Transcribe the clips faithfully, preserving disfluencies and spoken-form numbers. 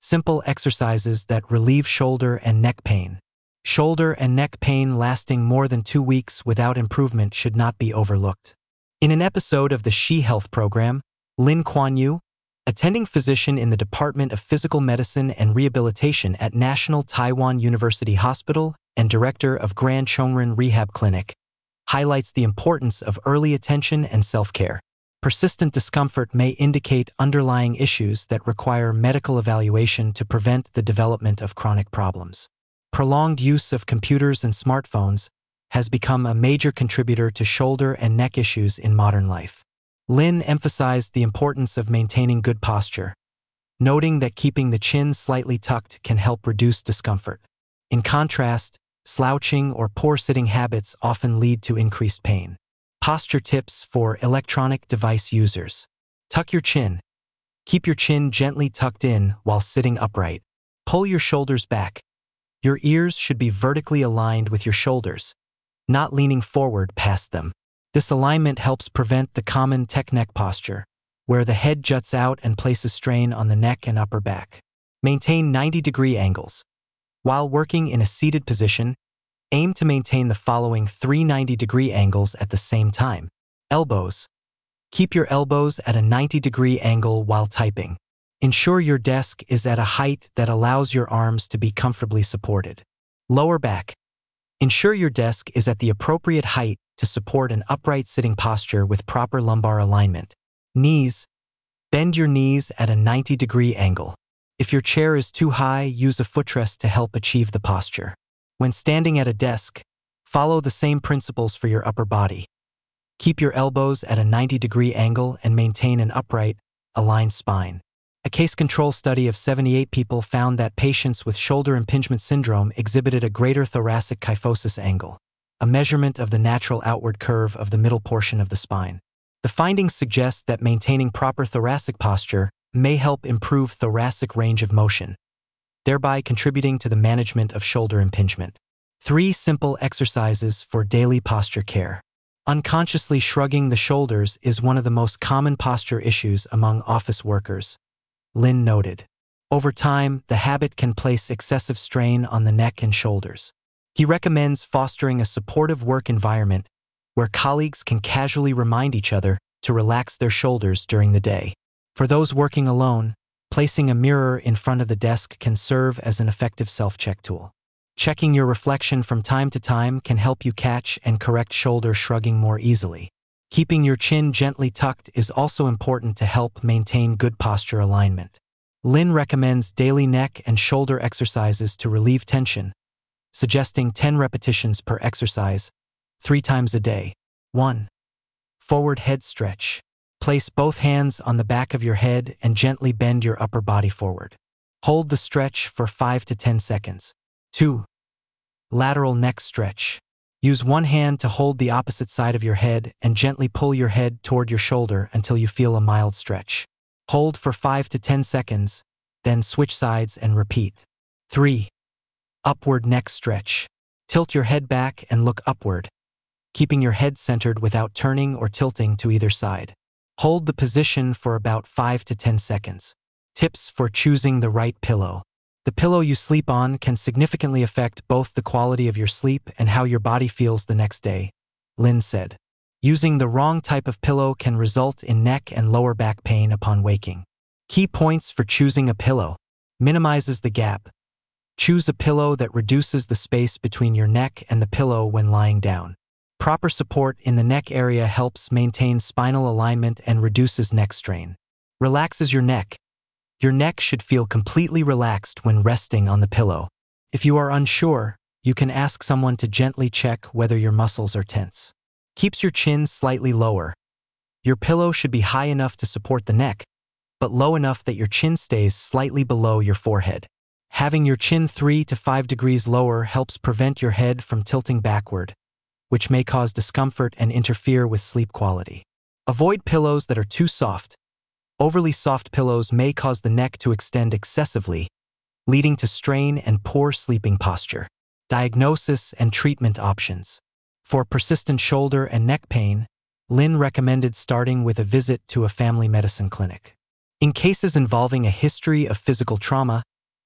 Simple exercises that relieve shoulder and neck pain. Shoulder and neck pain lasting more than two weeks without improvement should not be overlooked. In an episode of the She Health program, Lin Kuan Yu, attending physician in the Department of Physical Medicine and Rehabilitation at National Taiwan University Hospital and director of Grand Chongren Rehab Clinic, highlights the importance of early attention and self-care. Persistent discomfort may indicate underlying issues that require medical evaluation to prevent the development of chronic problems. Prolonged use of computers and smartphones has become a major contributor to shoulder and neck issues in modern life. Lin emphasized the importance of maintaining good posture, noting that keeping the chin slightly tucked can help reduce discomfort. In contrast, slouching or poor sitting habits often lead to increased pain. Posture tips for electronic device users. Tuck your chin. Keep your chin gently tucked in while sitting upright. Pull your shoulders back. Your ears should be vertically aligned with your shoulders, not leaning forward past them. This alignment helps prevent the common tech-neck posture, where the head juts out and places strain on the neck and upper back. Maintain ninety degree angles. While working in a seated position, aim to maintain the following three ninety degree angles at the same time. Elbows. Keep your elbows at a ninety degree angle while typing. Ensure your desk is at a height that allows your arms to be comfortably supported. Lower back. Ensure your desk is at the appropriate height to support an upright sitting posture with proper lumbar alignment. Knees. Bend your knees at a ninety degree angle. If your chair is too high, use a footrest to help achieve the posture. When standing at a desk, follow the same principles for your upper body. Keep your elbows at a ninety degree angle and maintain an upright, aligned spine. A case control study of seventy-eight people found that patients with shoulder impingement syndrome exhibited a greater thoracic kyphosis angle, a measurement of the natural outward curve of the middle portion of the spine. The findings suggest that maintaining proper thoracic posture may help improve thoracic range of motion, thereby contributing to the management of shoulder impingement. Three simple exercises for daily posture care. Unconsciously shrugging the shoulders is one of the most common posture issues among office workers, Lin noted. Over time, the habit can place excessive strain on the neck and shoulders. He recommends fostering a supportive work environment where colleagues can casually remind each other to relax their shoulders during the day. For those working alone, placing a mirror in front of the desk can serve as an effective self-check tool. Checking your reflection from time to time can help you catch and correct shoulder shrugging more easily. Keeping your chin gently tucked is also important to help maintain good posture alignment. Lin recommends daily neck and shoulder exercises to relieve tension, suggesting ten repetitions per exercise, three times a day. one. Forward head stretch. Place both hands on the back of your head and gently bend your upper body forward. Hold the stretch for five to ten seconds. two. Lateral neck stretch. Use one hand to hold the opposite side of your head and gently pull your head toward your shoulder until you feel a mild stretch. Hold for five to ten seconds, then switch sides and repeat. three. Upward neck stretch. Tilt your head back and look upward, keeping your head centered without turning or tilting to either side. Hold the position for about five to ten seconds. Tips for choosing the right pillow. The pillow you sleep on can significantly affect both the quality of your sleep and how your body feels the next day, Lin said. Using the wrong type of pillow can result in neck and lower back pain upon waking. Key points for choosing a pillow. Minimizes the gap. Choose a pillow that reduces the space between your neck and the pillow when lying down. Proper support in the neck area helps maintain spinal alignment and reduces neck strain. Relaxes your neck. Your neck should feel completely relaxed when resting on the pillow. If you are unsure, you can ask someone to gently check whether your muscles are tense. Keeps your chin slightly lower. Your pillow should be high enough to support the neck, but low enough that your chin stays slightly below your forehead. Having your chin three to five degrees lower helps prevent your head from tilting backward, which may cause discomfort and interfere with sleep quality. Avoid pillows that are too soft. Overly soft pillows may cause the neck to extend excessively, leading to strain and poor sleeping posture. Diagnosis and treatment options. For persistent shoulder and neck pain, Lin recommended starting with a visit to a family medicine clinic. In cases involving a history of physical trauma,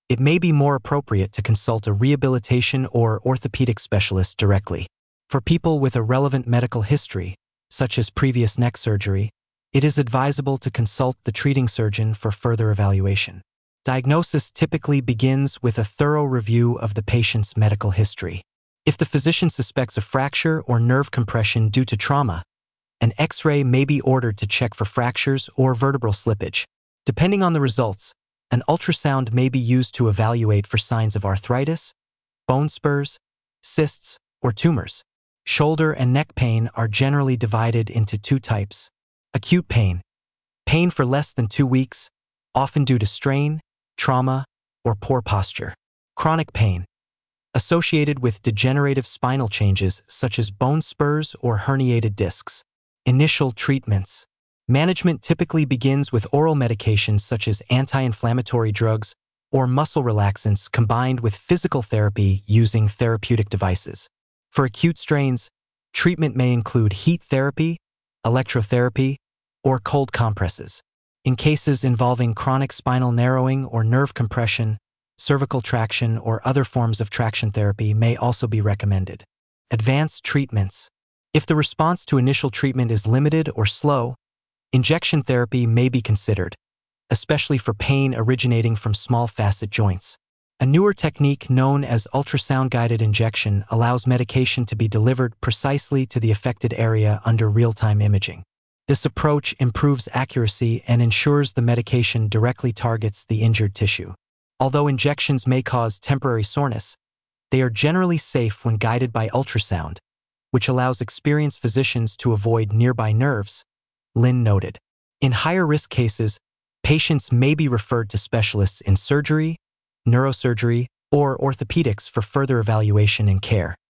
it may be more appropriate to consult a rehabilitation or orthopedic specialist directly. For people with a relevant medical history, such as previous neck surgery, it is advisable to consult the treating surgeon for further evaluation. Diagnosis typically begins with a thorough review of the patient's medical history. If the physician suspects a fracture or nerve compression due to trauma, an X-ray may be ordered to check for fractures or vertebral slippage. Depending on the results, an ultrasound may be used to evaluate for signs of arthritis, bone spurs, cysts, or tumors. Shoulder and neck pain are generally divided into two types. Acute pain, pain for less than two weeks, often due to strain, trauma, or poor posture. Chronic pain, associated with degenerative spinal changes such as bone spurs or herniated discs. Initial treatments. Management typically begins with oral medications such as anti-inflammatory drugs or muscle relaxants combined with physical therapy using therapeutic devices. For acute strains, treatment may include heat therapy, electrotherapy, or cold compresses. In cases involving chronic spinal narrowing or nerve compression, cervical traction or other forms of traction therapy may also be recommended. Advanced treatments. If the response to initial treatment is limited or slow, injection therapy may be considered, especially for pain originating from small facet joints. A newer technique known as ultrasound-guided injection allows medication to be delivered precisely to the affected area under real-time imaging. This approach improves accuracy and ensures the medication directly targets the injured tissue. Although injections may cause temporary soreness, they are generally safe when guided by ultrasound, which allows experienced physicians to avoid nearby nerves, Lin noted. In higher-risk cases, patients may be referred to specialists in surgery, neurosurgery, or orthopedics for further evaluation and care.